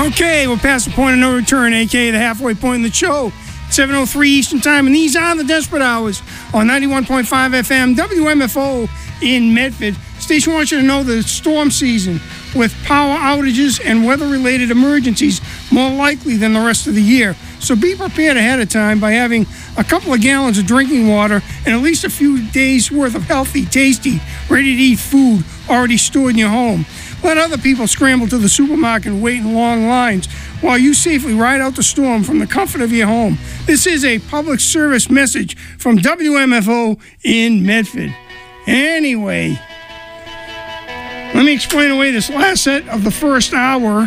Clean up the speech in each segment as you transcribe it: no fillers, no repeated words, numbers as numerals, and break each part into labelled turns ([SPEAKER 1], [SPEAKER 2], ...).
[SPEAKER 1] Okay, we're past the point of no return, a.k.a. the halfway point in the show. 7:03 Eastern Time, and these are the Desperate Hours on 91.5 FM, WMFO in Medford. Station wants you to know that it's storm season, with power outages and weather-related emergencies more likely than the rest of the year. So be prepared ahead of time by having a couple of gallons of drinking water and at least a few days' worth of healthy, tasty, ready-to-eat food already stored in your home. Let other people scramble to the supermarket and wait in long lines while you safely ride out the storm from the comfort of your home. This is a public service message from WMFO in Medford. Anyway, let me explain away this last set of the first hour.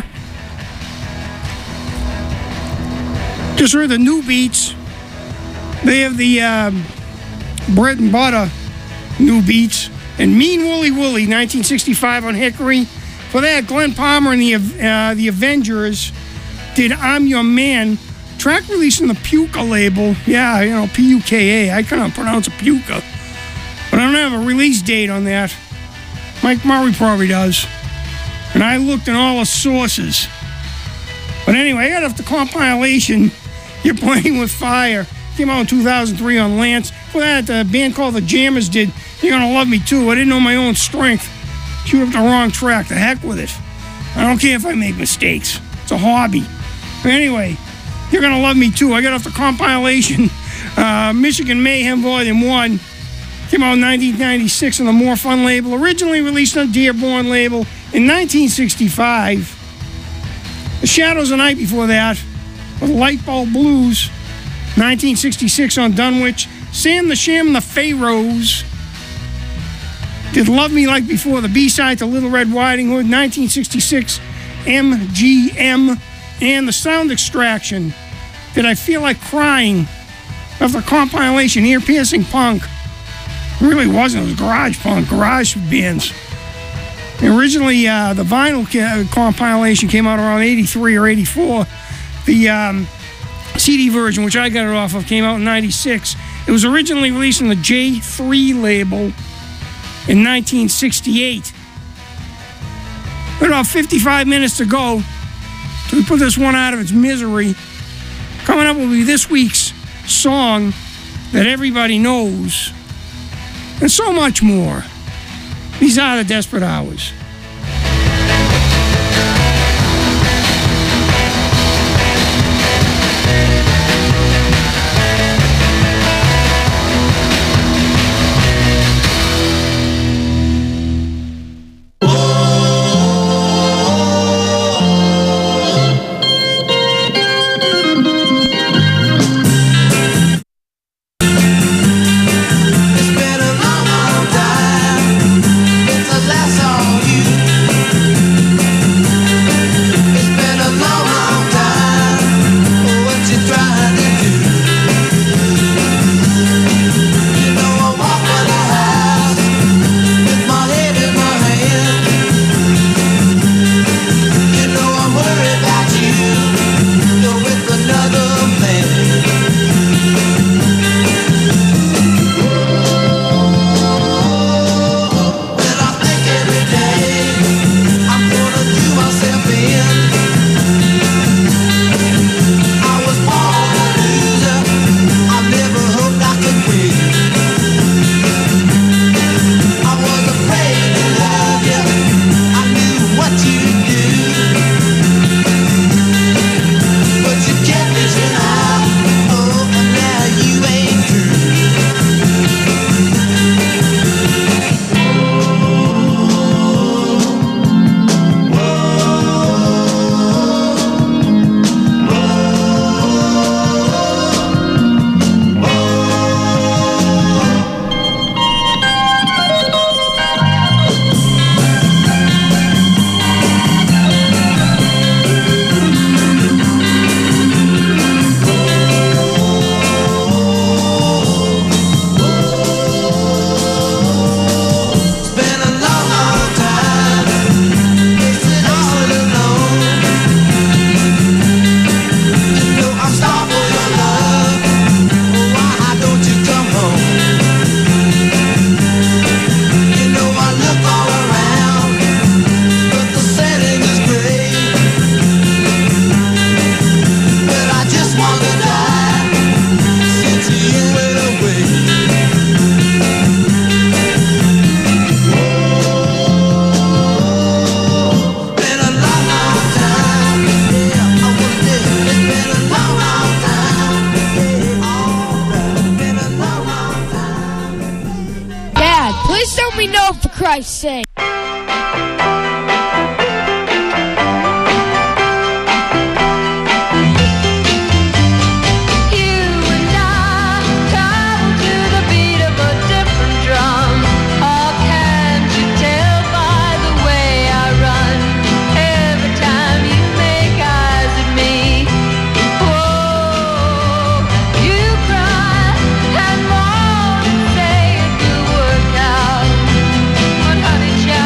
[SPEAKER 1] Just heard the New Beats. They have the bread and butter New Beats and Mean Wooly Wooly, 1965 on Hickory. For that, Glenn Palmer and the Avengers did I'm Your Man. Track released on the Puka label. Yeah, you know, P-U-K-A. I couldn't pronounce a Puka. But I don't have a release date on that. Mike Murray probably does. And I looked in all the sources. But anyway, I got off the compilation, You're Playing With Fire. Came out in 2003 on Lance. For that, the band called The Jammers did You're Gonna Love Me Too. I didn't know my own strength. Queued up the wrong track. The heck with it. I don't care if I make mistakes. It's a hobby. But anyway, You're Gonna Love Me Too. I got off the compilation, Michigan Mayhem Volume 1. Came out in 1996 on the More Fun label. Originally released on Dearborn label in 1965. The Shadows the night before that with Light Bulb Blues. 1966 on Dunwich. Sam the Sham and the Pharaohs did Love Me Like Before, the B-side to Little Red Riding Hood. 1966 MGM. And the Sound Extraction did I Feel Like Crying of the compilation Ear Piercing Punk. It really wasn't. It was garage punk, garage bands. And originally, the vinyl compilation came out around 83 or 84. The CD version, which I got it off of, came out in 96. It was originally released on the J3 label in 1968. With about 55 minutes to go, so we put this one out of its misery. Coming up will be this week's song that everybody knows, and so much more. These are the Desperate Hours.
[SPEAKER 2] It's been a long, long time. It's the last song you I say.
[SPEAKER 3] Honey,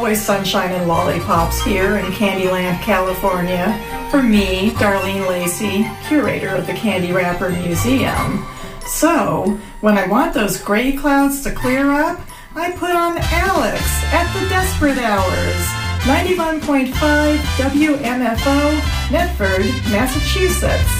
[SPEAKER 2] always sunshine and lollipops here in Candyland, California. For me, Darlene Lacey, curator of the Candy Wrapper Museum. So, when I want those gray clouds to clear up, I put on Alex at the Desperate Hours. 91.5 WMFO, Medford, Massachusetts.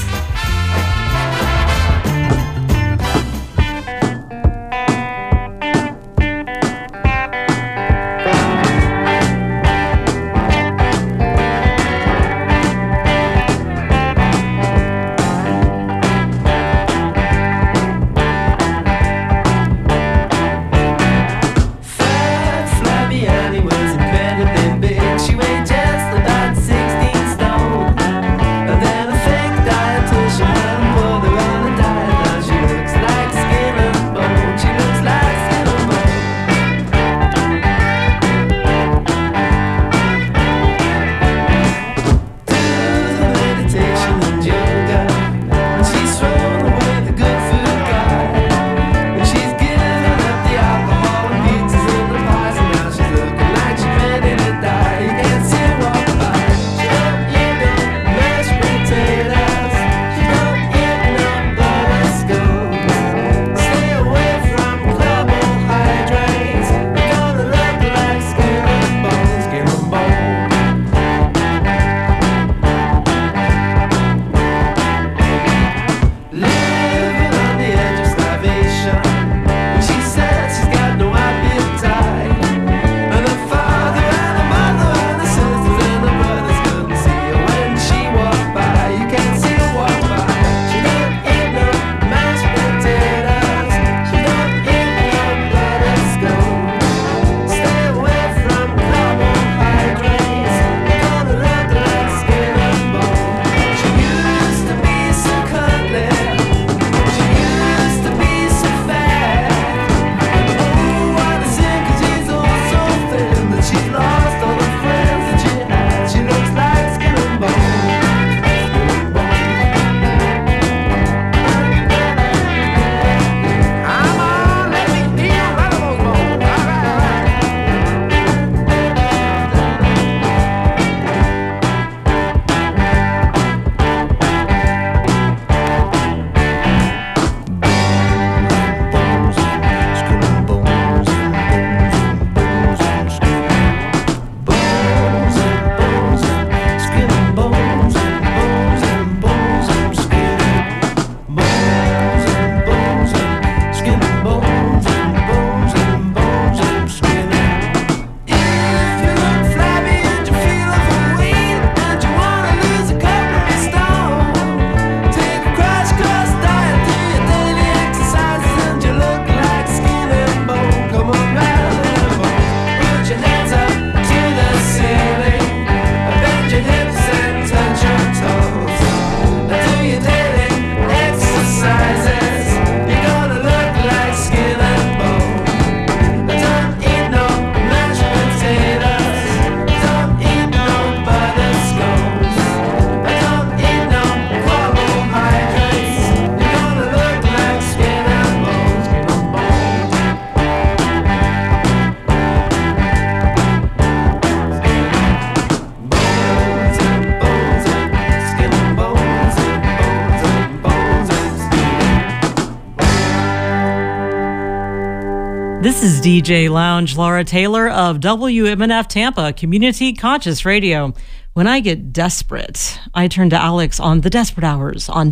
[SPEAKER 3] This is DJ Lounge, Laura Taylor of WMNF Tampa, Community Conscious Radio. When I get desperate, I turn to Alex on The Desperate Hours on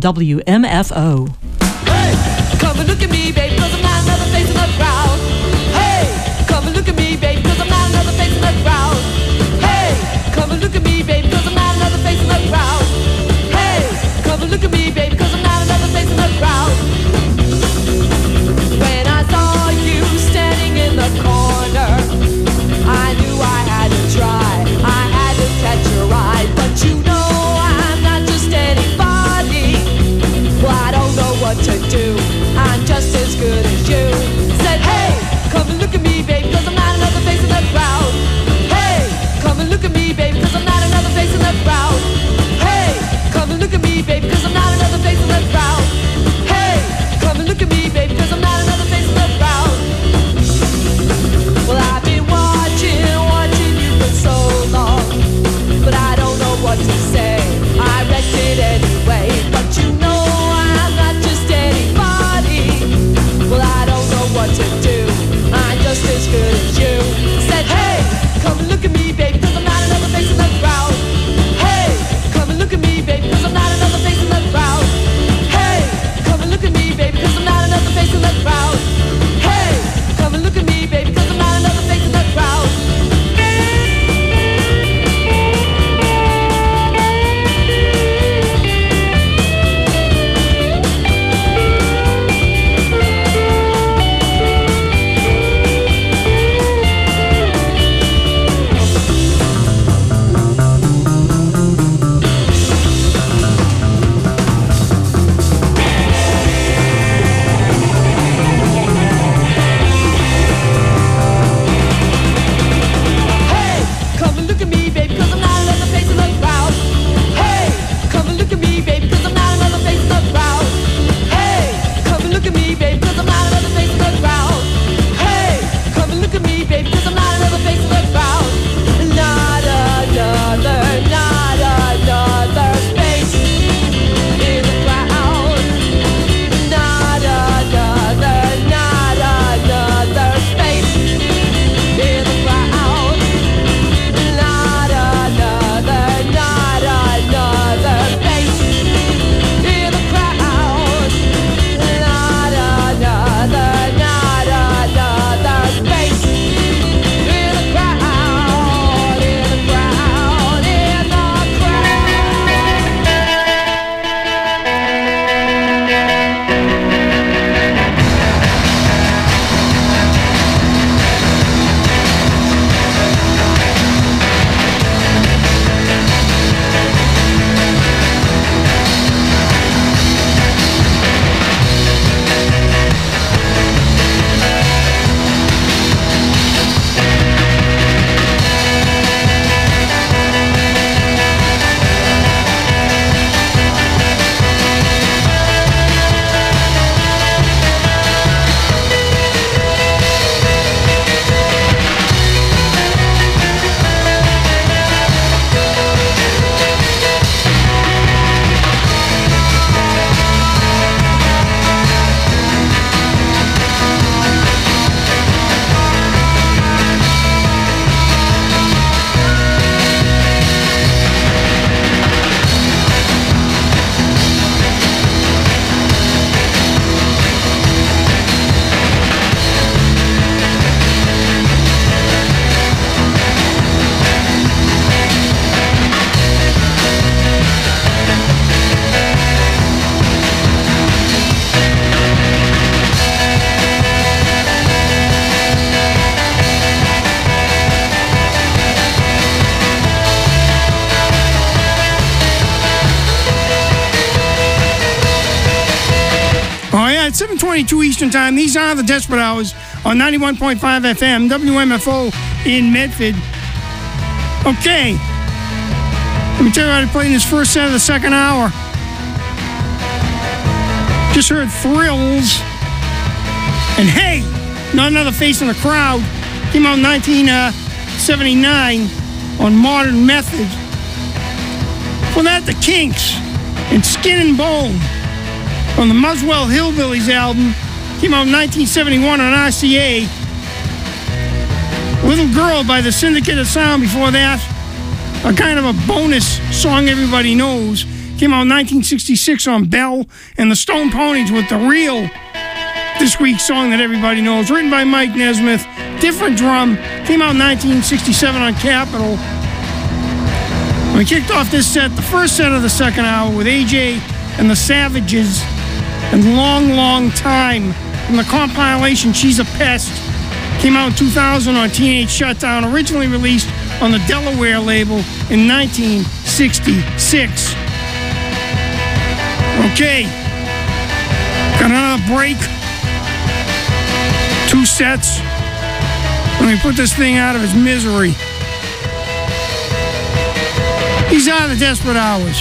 [SPEAKER 3] WMFO.
[SPEAKER 4] Hey, come and look at me, baby, cause I'm not another face in the crowd. Hey, come and look at me, baby, cause I'm not another face in the crowd. Hey, come and look at me, baby, cause I'm not another face in the crowd. Hey, come and look at me, baby, cause I'm not another face in the crowd. When I saw you standing in the corner, I knew I had to try, I had to catch your eye. But you know I'm not just anybody, well, I don't know what to do, I'm just as good as you. Said, hey,
[SPEAKER 1] 7:22 Eastern Time. These are the Desperate Hours on 91.5 FM, WMFO in Medford. Okay. Let me tell you what I played in this first set of the second hour. Just heard Thrills. And Hey, Not Another Face in the Crowd. Came out in 1979 on Modern Methods. For that, the Kinks and Skin and Bone on the Muswell Hillbillies album. Came out in 1971 on RCA. Little Girl by the Syndicate of Sound before that. A kind of a bonus song everybody knows. Came out in 1966 on Bell. And the Stone Ponies with the real this week's song that everybody knows. Written by Mike Nesmith. Different drum. Came out in 1967 on Capitol. We kicked off this set, the first set of the second hour, with AJ and the Savages and Long, Long Time from the compilation She's a Pest. Came out in 2000 on Teenage Shutdown, originally released on the Delaware label in 1966. Okay, got another break. 2 sets. Let me put this thing out of its misery. These are the Desperate Hours.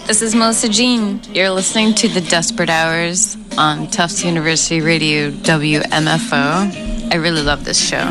[SPEAKER 5] This is Melissa Jean. You're listening to The Desperate Hours on Tufts University Radio WMFO. I really love this show.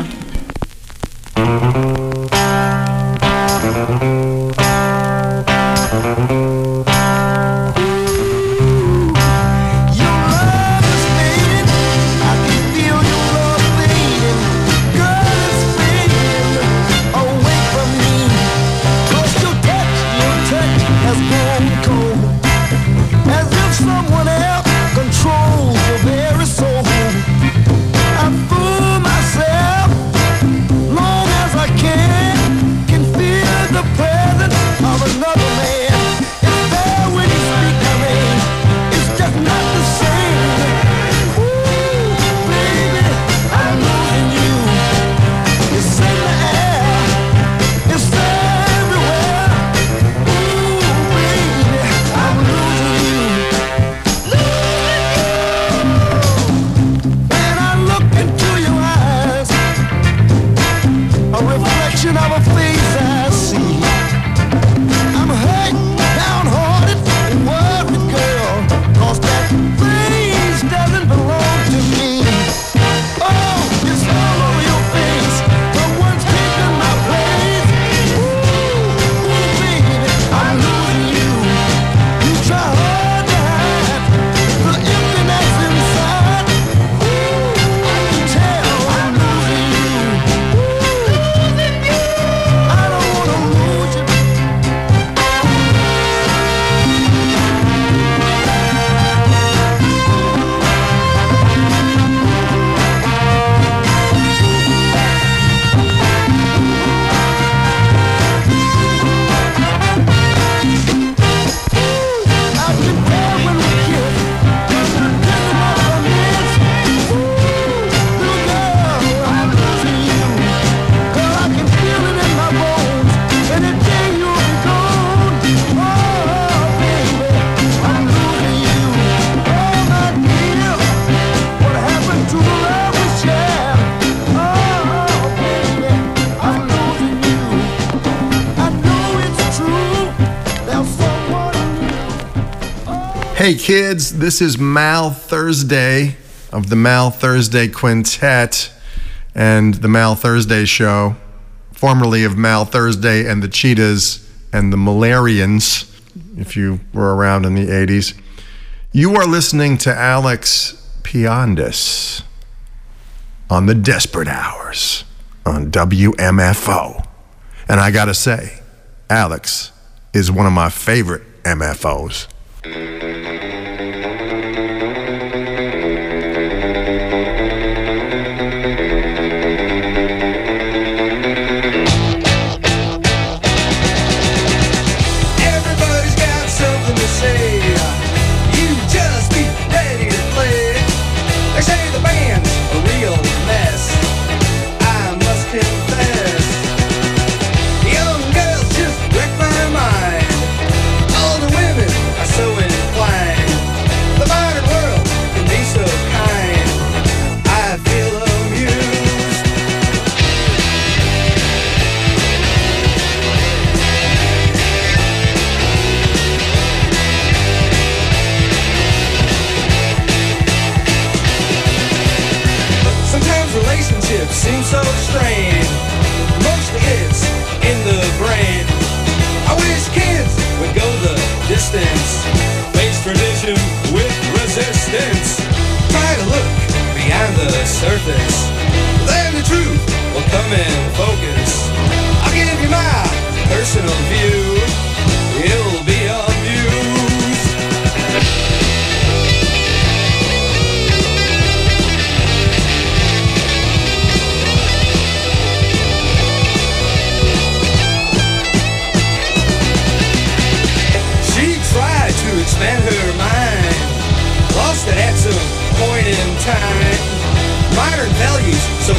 [SPEAKER 6] Hey kids, this is Mal Thursday of the Mal Thursday Quintet and the Mal Thursday Show, formerly of Mal Thursday and the Cheetahs and the Malarians, if you were around in the 80s. You are listening to Alex Piandis on the Desperate Hours on WMFO. And I gotta say, Alex is one of my favorite MFOs.
[SPEAKER 7] Seems so strained. Mostly it's in the brain. I wish kids would go the distance, face tradition with resistance. Try to look behind the surface, then the truth will come in focus. I'll give you my personal view. It'll be amused. Expand her mind, lost it at some point in time. Modern values so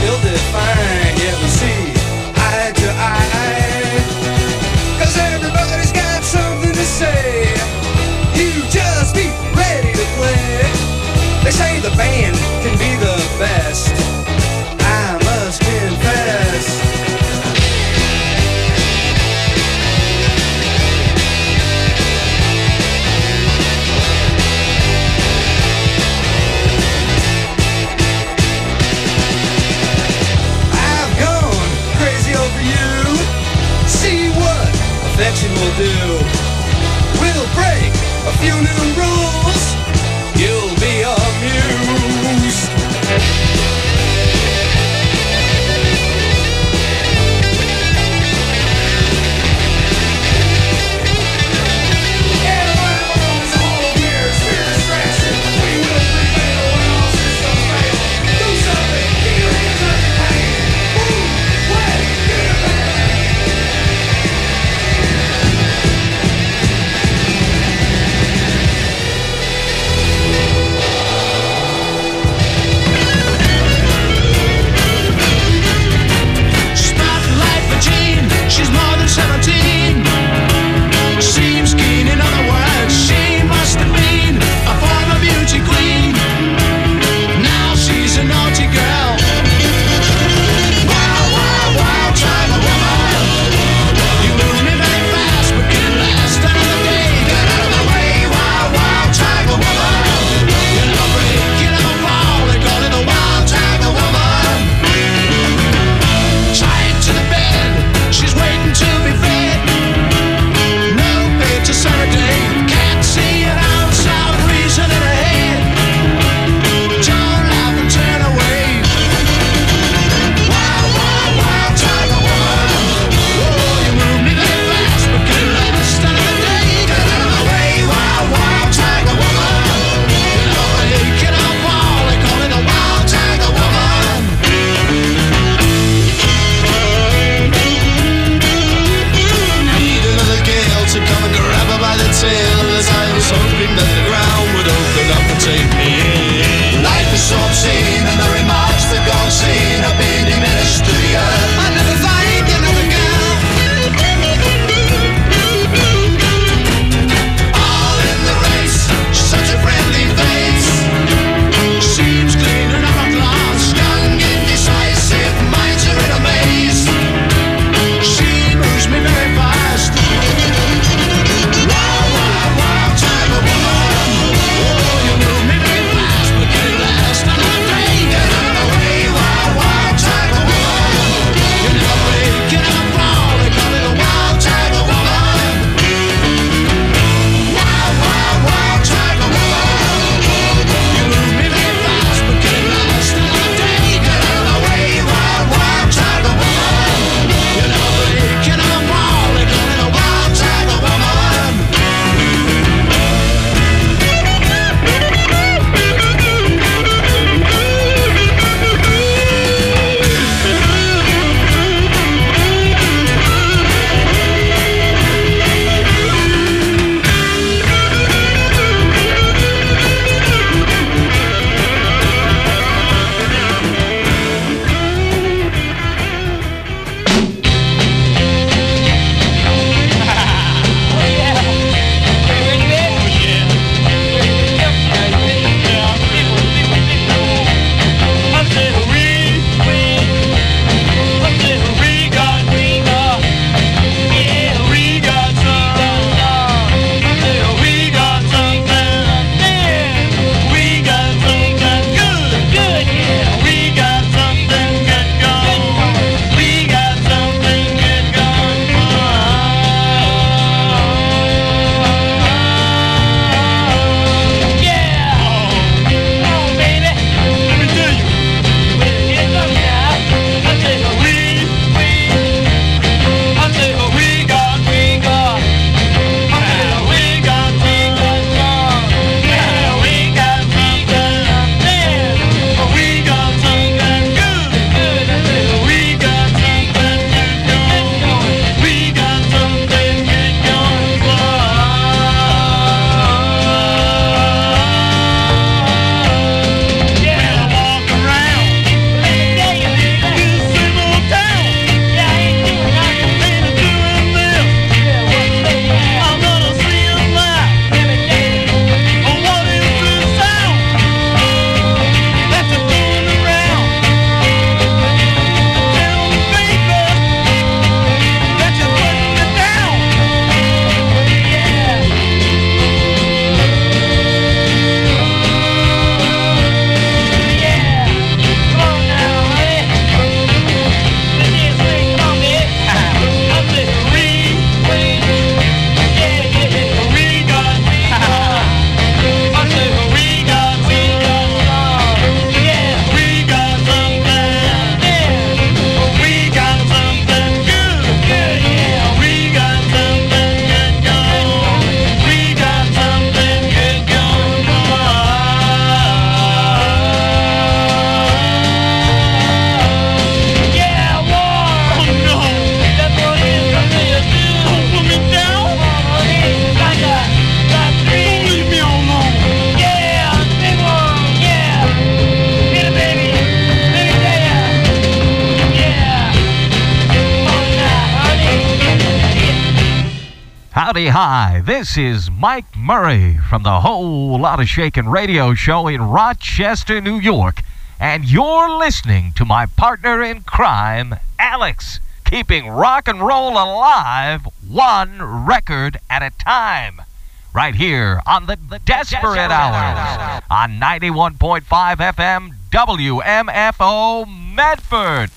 [SPEAKER 8] Howdy hi, this is Mike Murray from the Whole Lotta Shakin' radio show in Rochester, New York, and you're listening to my partner in crime, Alex, keeping rock and roll alive one record at a time. Right here on the Desperate Hours on 91.5 FM WMFO Medford.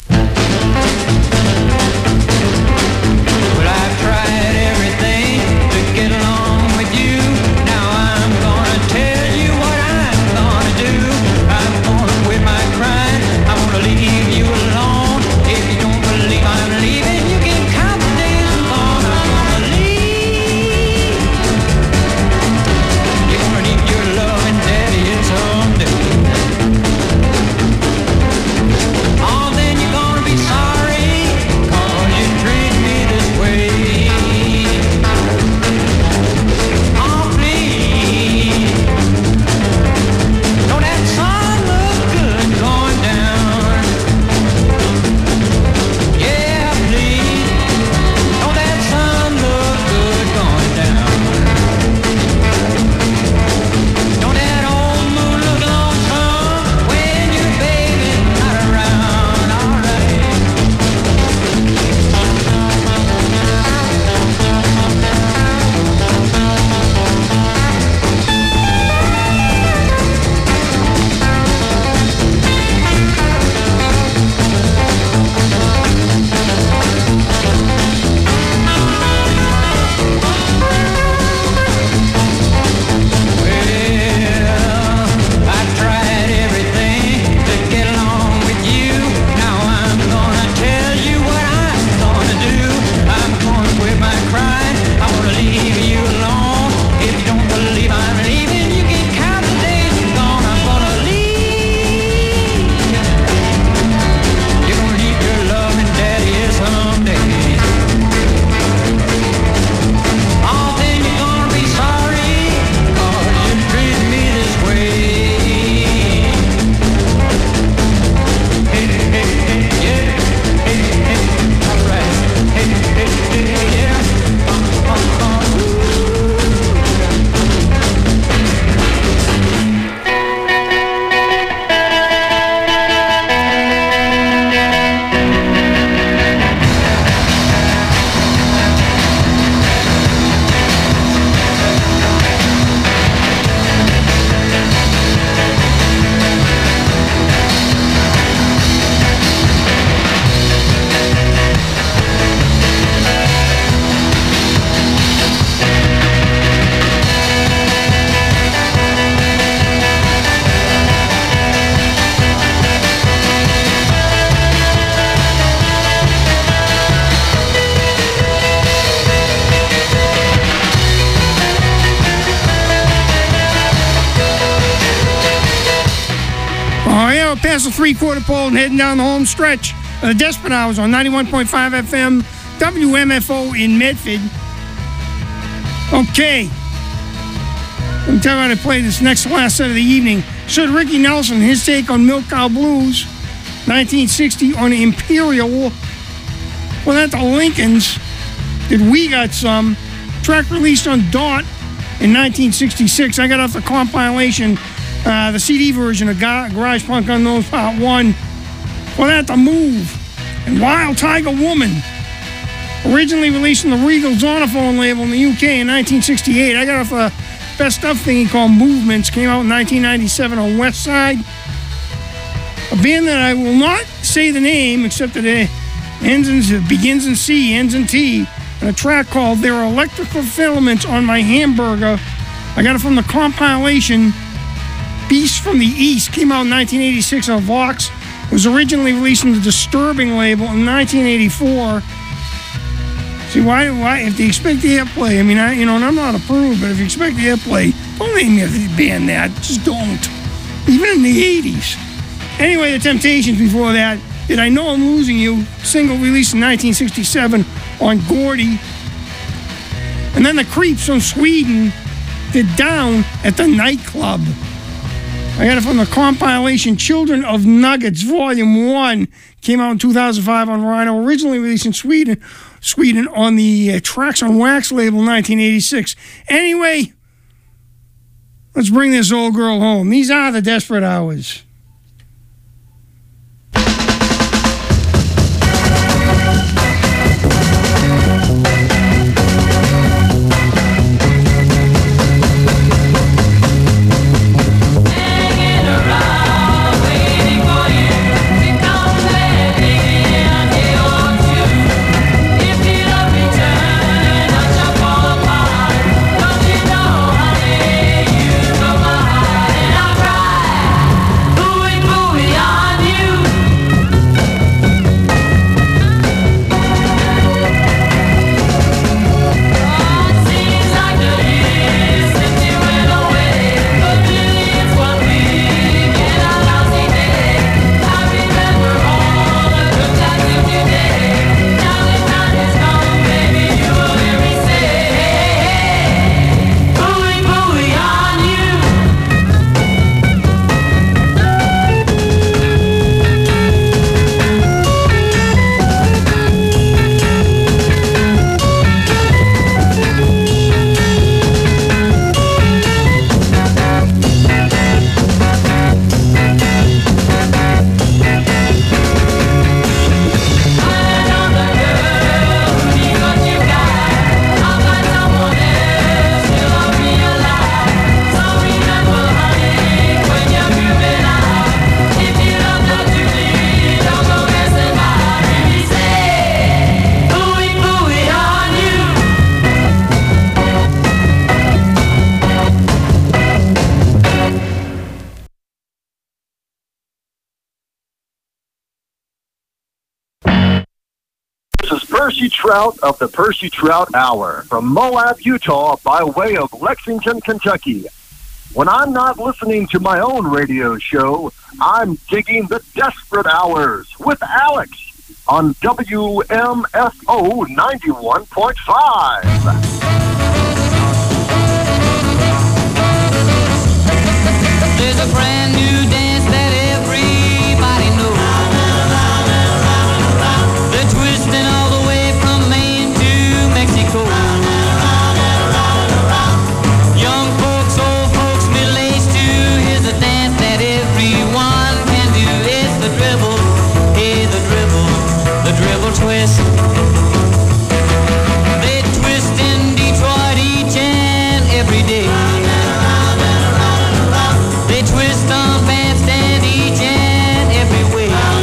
[SPEAKER 9] Well, I've tried everything to get along with you. Now I'm gonna tell you what I'm gonna do. I'm gonna quit my crying. I'm gonna leave you alone. If you don't believe I'm leaving, you can count the days I'm gone. I'm gonna leave. You're gonna need your love and daddy someday. Oh, then you're gonna be sorry, 'cause you treat me this way. Oh, please, don't that sun look good going down? Yeah, please, don't that sun look good going down? Don't that old moon look lonesome when your baby's not around? All right. Well, I tried everything to get along with you. Now I'm gonna tell you what I'm gonna do. I'm gonna quit my crying. I'm gonna leave you alone. If you don't believe I'm leaving, you can count the days I'm gone. I'm gonna leave. You're gonna need your love and daddy someday. Oh, then you're gonna be sorry, 'cause you treat me this way. Hey, hey, hey, yeah. Hey, hey, all right. Hey, hey, hey, yeah.
[SPEAKER 1] Oh, yeah, we're past the three-quarter pole and heading down the home stretch of the Desperate Hours on 91.5 FM WMFO in Medford. Okay. Let me tell you how to play this next last set of the evening. Should Ricky Nelson, his take on Milk Cow Blues, 1960 on Imperial. Well, at the Lincolns, did We Got Some, track released on Dot in 1966. I got off the compilation, the CD version of Garage Punk Unknowns Part 1. Well, at The Move and Wild Tiger Woman, originally released on the Regal Zonophone label in the UK in 1968. I got off a best stuff thingy called Movements, came out in 1997 on West Side. A band that I will not say the name, except that it begins in C, ends in T, and a track called There Are Electrical Filaments on My Hamburger. I got it from the compilation Beast from the East, came out in 1986 on Vox. It was originally released on the Disturbing label in 1984. See, why, if they expect the airplay, I mean, and I'm not a prude, but if you expect the airplay, don't name me a band that, just don't. Even in the 80s. Anyway, the Temptations before that, did I Know I'm Losing You, single released in 1967 on Gordy. And then the Creeps from Sweden did Down at the Nightclub. I got it from the compilation Children of Nuggets, Volume 1. Came out in 2005 on Rhino, originally released in Sweden on the Tracks on Wax label 1986. Anyway, let's bring this old girl home. These are the Desperate Hours.
[SPEAKER 10] Percy Trout of the Percy Trout Hour from Moab, Utah, by way of Lexington, Kentucky. When I'm not listening to my own radio show, I'm digging the Desperate Hours with Alex on WMFO 91.5.
[SPEAKER 9] There's a brand new dance that everybody knows. They're twisting all the way from Maine to Mexico. Young folks, old folks, middle-aged too. Here's a dance that everyone can do. It's the dribble, hey, the dribble twist. They twist in Detroit each and every day. They twist on bandstand each and every way.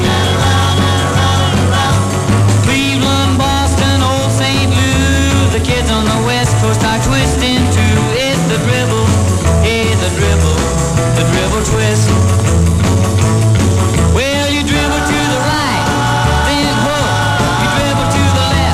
[SPEAKER 9] Cleveland, Boston, old St. Louis, the kids on the West Coast are twisting too. It's the dribble, hey, the dribble twist. Well, you dribble to the right, then pull. You dribble to the left.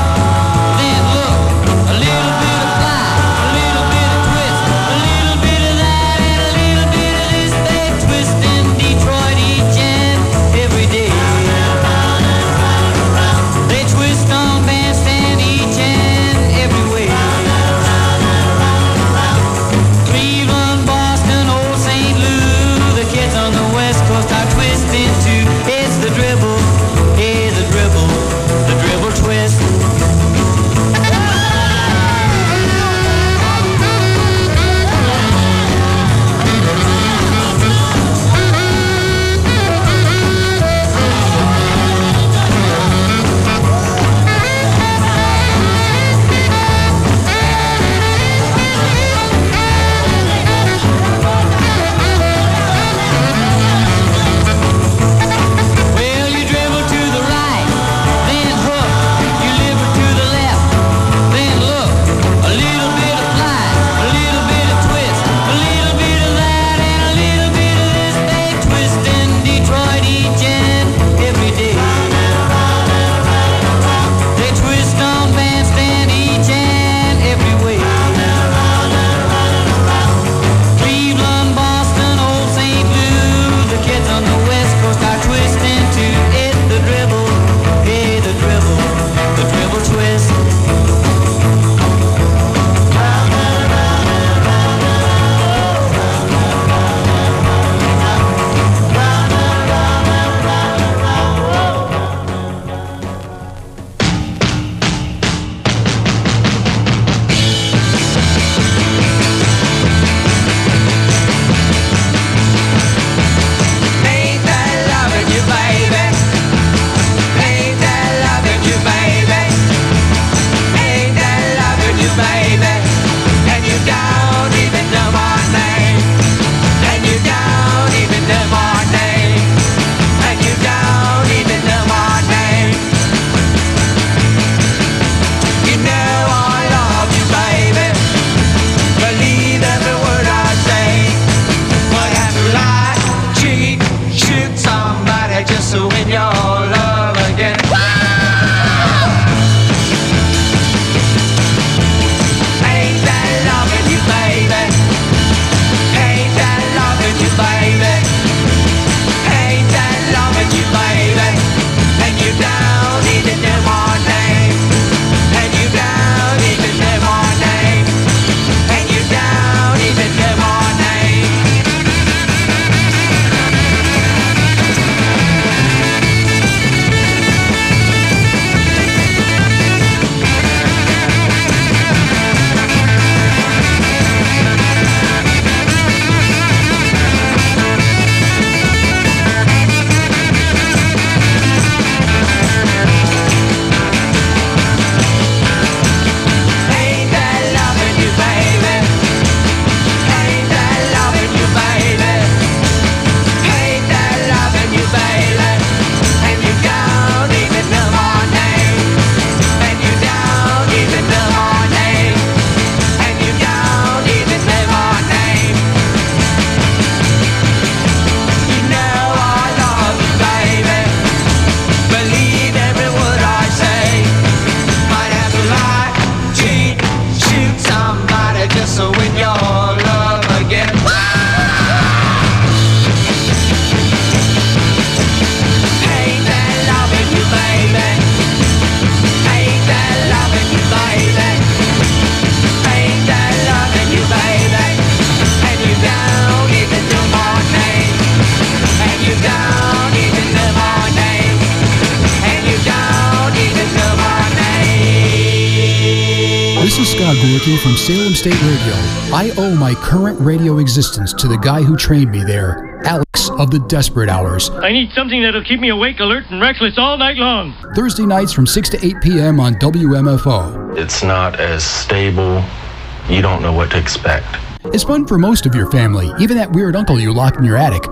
[SPEAKER 11] This is Scott Gorky from Salem State Radio. I owe my current radio existence to the guy who trained me there, Alex of the Desperate Hours.
[SPEAKER 12] I need something that'll keep me awake, alert, and restless all night long.
[SPEAKER 11] Thursday nights from 6 to 8 p.m. on WMFO.
[SPEAKER 13] It's not as stable. You don't know what to expect.
[SPEAKER 11] It's fun for most of your family, even that weird uncle you locked in your attic.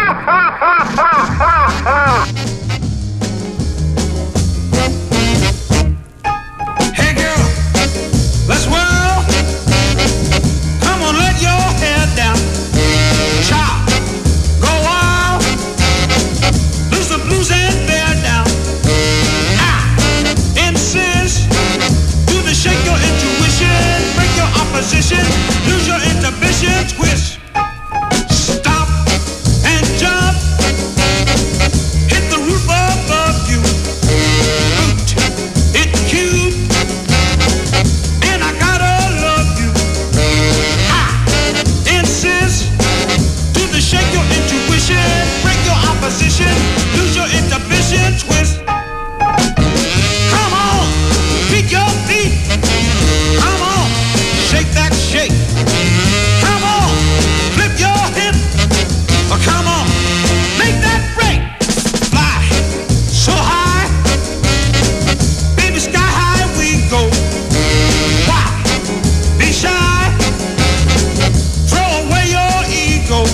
[SPEAKER 14] Hey girl, let's whirl. Come on, let your hair down. Chop, go wild. Lose the blues and bear down. I insist. Do the shake your intuition, break your opposition, lose your inhibition, twist. Stop and jump. Hit the roof above you. Boot, it's cute. And I gotta love you. I insist. Do the shake your intuition, break your opposition, lose your inhibition, twist. Come on, pick your feet. Come on, shake that shake. Come on, flip your hip. Oh, come on, make that break. Fly so high, baby, sky high we go. Why be shy? Throw away your ego.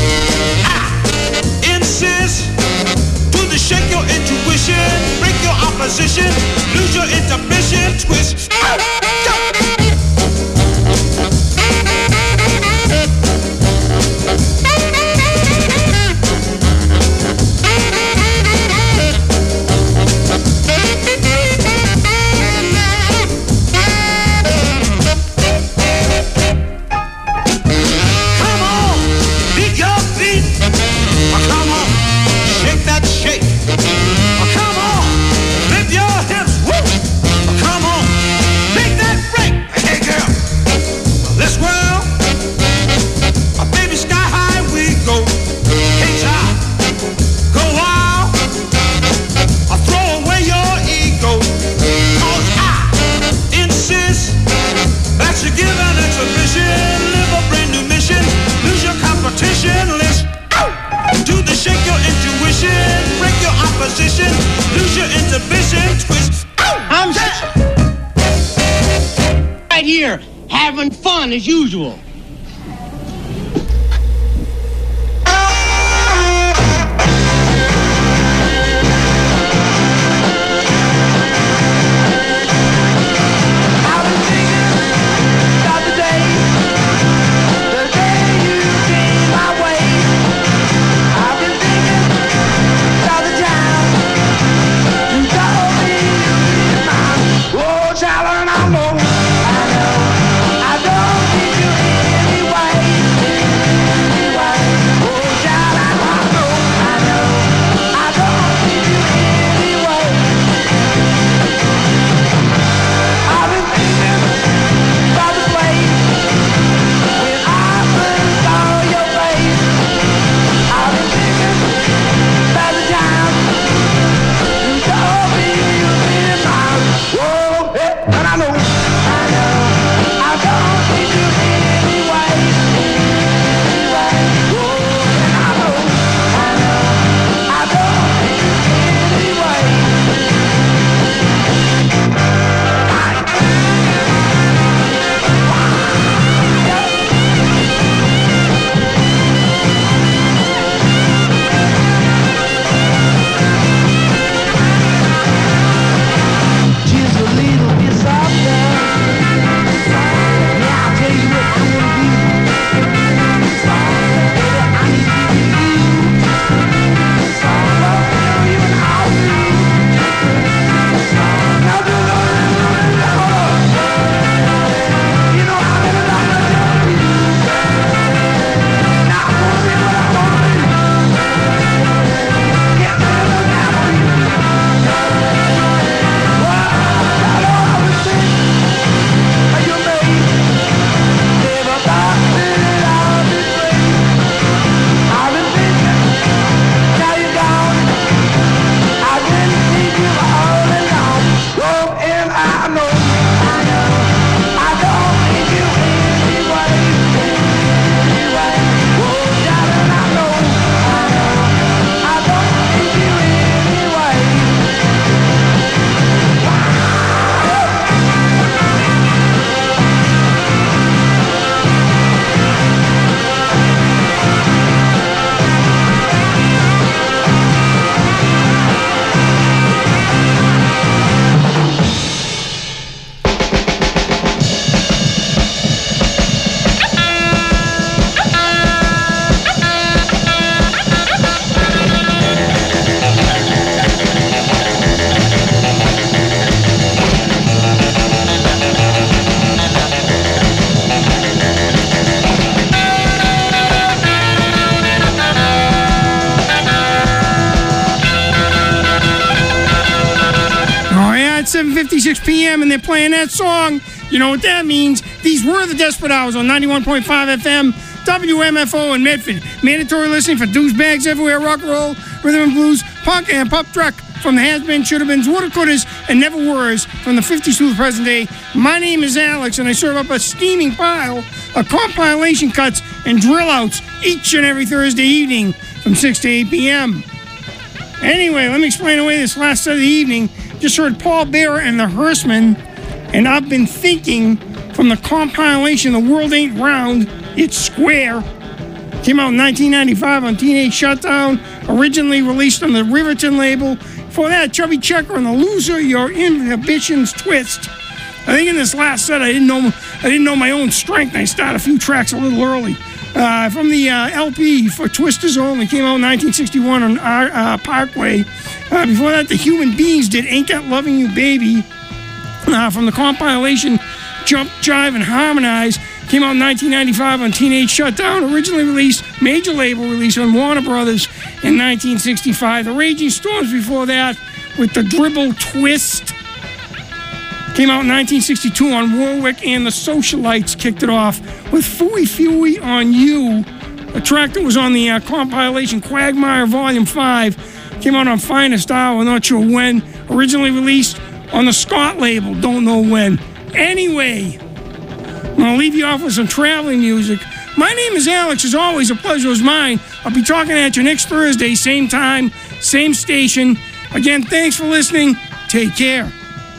[SPEAKER 14] I insist. Do the shake your intuition, break your opposition, lose your inhibition, twist. Come on, pick your feet. Oh, come on, shake that shake. Oh, come on, flip your hips. Woo! Oh, come on, make that break. Hey girl, let's whirl. Oh, baby, sky high we go. Hey child, go wild. Oh, throw away your ego. 'Cause I insist that you give an exhibition, live a brand new mission, lose your competition list. Do the shake your intuition, break your opposition, lose your inhibition, twist.
[SPEAKER 15] I'm right here having fun as usual.
[SPEAKER 14] Oh, child, and I know, I don't need you
[SPEAKER 1] at 7:56 p.m. and they're playing that song. You know what that means. These were the Desperate Hours on 91.5 FM, WMFO in Medford. Mandatory listening for douchebags everywhere, rock and roll, rhythm and blues, punk, and pop truck from the has-been, should-have-beens, woulda-couldas, and never-weres from the 50s to the present day. My name is Alex, and I serve up a steaming pile of compilation cuts and drill-outs each and every Thursday evening from 6 to 8 p.m. Anyway, let me explain away this last set of the evening. Just heard Paul Bearer and the Hearstmen, and I've been thinking from the compilation The World Ain't Round, It's Square. Came out in 1995 on Teenage Shutdown, originally released on the Riverton label. For that, Chubby Checker and the Loser Your Inhibitions Twist. I think in this last set, I didn't know my own strength. I started a few tracks a little early. From the LP for Twisters Only, came out in 1961 on Parkway. Before that, the Human Beings did Ain't That Loving You Baby. From the compilation Jump, Jive, and Harmonize, came out in 1995 on Teenage Shutdown, originally released, major label release on Warner Brothers in 1965. The Raging Storms before that with the Dribble Twist. Came out in 1962 on Warwick, and the Socialites kicked it off with Fooey Fooey on You, a track that was on the compilation Quagmire Volume 5. Came out on Finest Hour, not sure when. Originally released on the Scott label, don't know when. Anyway, I'm going to leave you off with some traveling music. My name is Alex. As always, a pleasure is mine. I'll be talking at you next Thursday, same time, same station. Again, thanks for listening. Take care.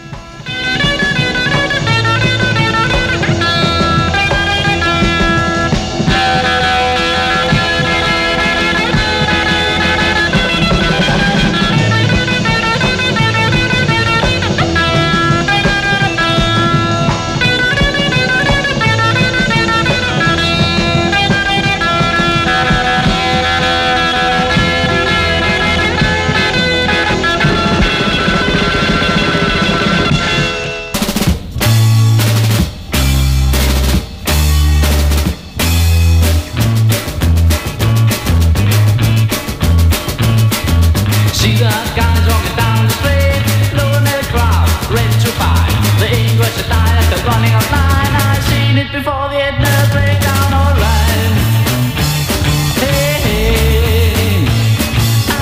[SPEAKER 9] Before the Edna break down, alright. Hey, hey,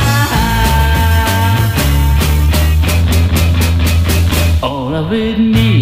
[SPEAKER 9] all of it needs